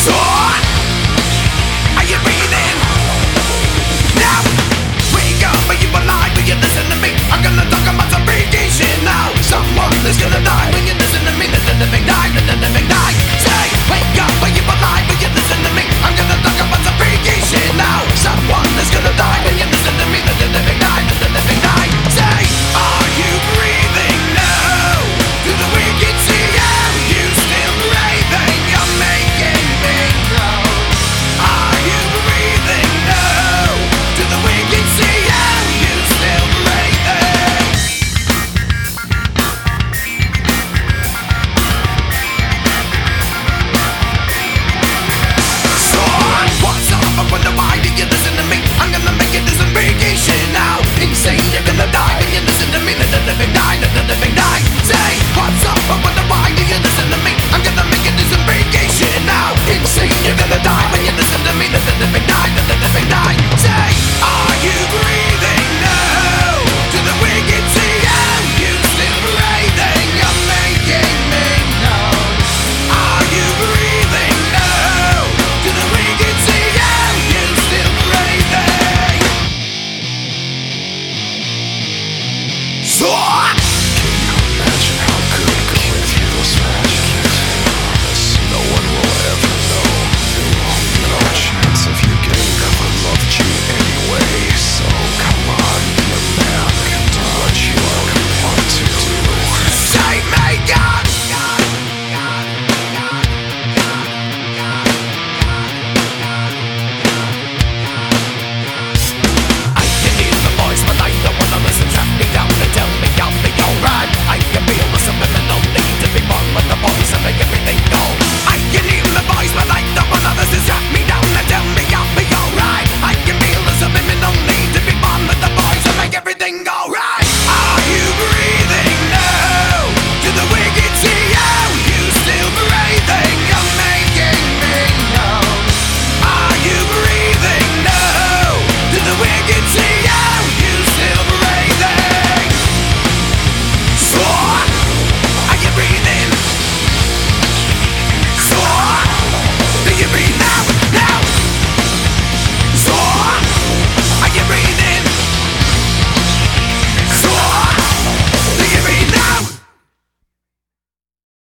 So, are you breathing? Now, wake up, are you alive? Will you listen to me? I'm gonna talk about some freaky shit now. Someone is gonna die when you listen to me. Let the living die, let the living die.